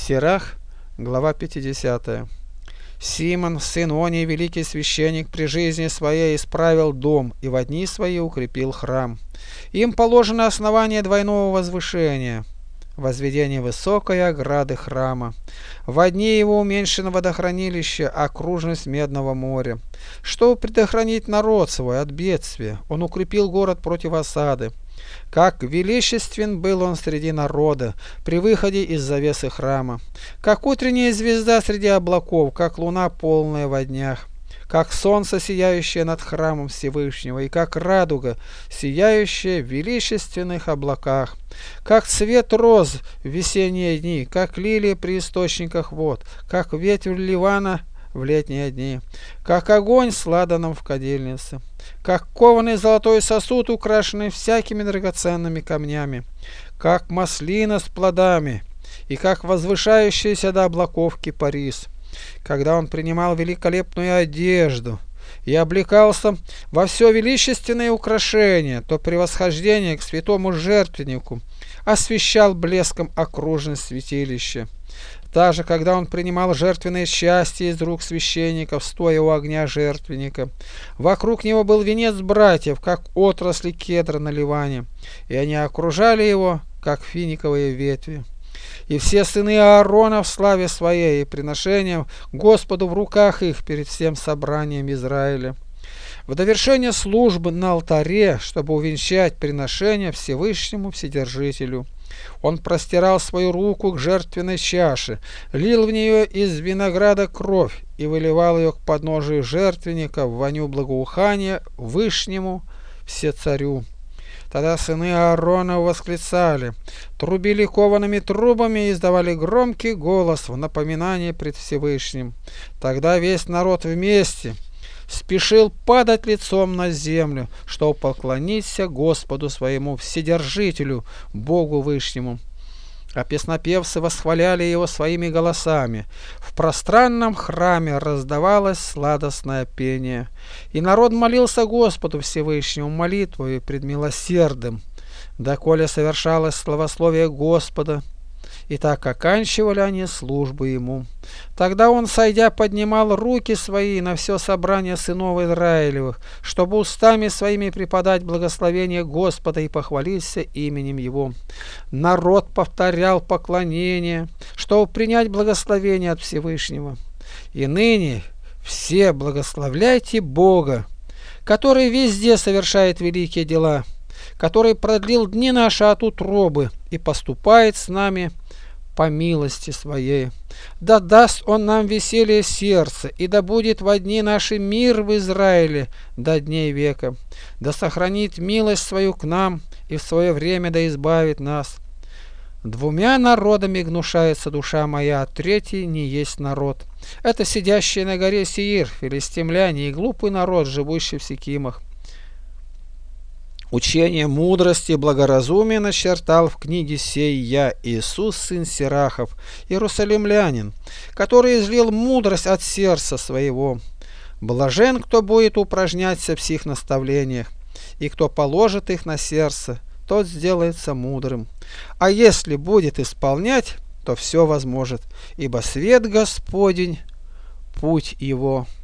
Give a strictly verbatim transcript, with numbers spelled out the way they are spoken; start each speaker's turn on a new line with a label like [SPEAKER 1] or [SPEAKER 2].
[SPEAKER 1] Сирах, глава пятидесятая. Симон, сын Оний, великий священник, при жизни своей исправил дом и во дни свои укрепил храм. Им положено основание двойного возвышения, возведение высокой ограды храма. Во дни его уменьшено водохранилище, окружность Медного моря. Чтобы предохранить народ свой от бедствия, он укрепил город против осады. Как величествен был он среди народа при выходе из завесы храма, как утренняя звезда среди облаков, как луна полная во днях, как солнце, сияющее над храмом Всевышнего, и как радуга, сияющая в величественных облаках, как цвет роз в весенние дни, как лилия при источниках вод, как ветвь Ливана в летние дни, как огонь с ладаном в кадильнице, как кованый золотой сосуд, украшенный всякими драгоценными камнями, как маслина с плодами, и как возвышающийся до облаков кипарис. Когда он принимал великолепную одежду и облекался во все величественные украшения, то при восхождении к святому жертвеннику освещал блеском окружность святилища. Даже когда он принимал жертвенные части из рук священников, стоя у огня жертвенника, вокруг него был венец братьев, как отрасли кедра на Ливане, и они окружали его, как финиковые ветви. И все сыны Аарона в славе своей и приношением Господу в руках их перед всем собранием Израиля. В довершение службы на алтаре, чтобы увенчать приношение Всевышнему Вседержителю, он простирал свою руку к жертвенной чаше, лил в нее из винограда кровь и выливал ее к подножию жертвенника в воню благоухания Вышнему Всецарю. Тогда сыны Аарона восклицали, трубили коваными трубами и издавали громкий голос в напоминание пред Всевышним. Тогда весь народ вместе спешил падать лицом на землю, чтобы поклониться Господу своему Вседержителю, Богу Вышнему. А песнопевцы восхваляли его своими голосами. В пространном храме раздавалось сладостное пение, и народ молился Господу Всевышнему молитвою пред милосердным, доколе совершалось славословие Господа. И так оканчивали они службу ему. Тогда он, сойдя, поднимал руки свои на все собрание сынов Израилевых, чтобы устами своими преподать благословение Господа и похвалиться именем его. Народ повторял поклонение, чтобы принять благословение от Всевышнего. И ныне все благословляйте Бога, который везде совершает великие дела, который продлил дни наши от утробы и поступает с нами по милости своей. Да даст он нам веселье сердца, и да будет во дни наши мир в Израиле до дней века. Да сохранит милость свою к нам, и в свое время да избавит нас. Двумя народами гнушается душа моя, а третий не есть народ. Это сидящие на горе Сеир, филистимляне, и глупый народ, живущий в Сикимах. Учение мудрости и благоразумия начертал в книге сей я, Иисус, сын Сирахов, иерусалимлянин, который излил мудрость от сердца своего. Блажен, кто будет упражняться в сих наставлениях, и кто положит их на сердце, тот сделается мудрым. А если будет исполнять, то все возможет, ибо свет Господень, путь его.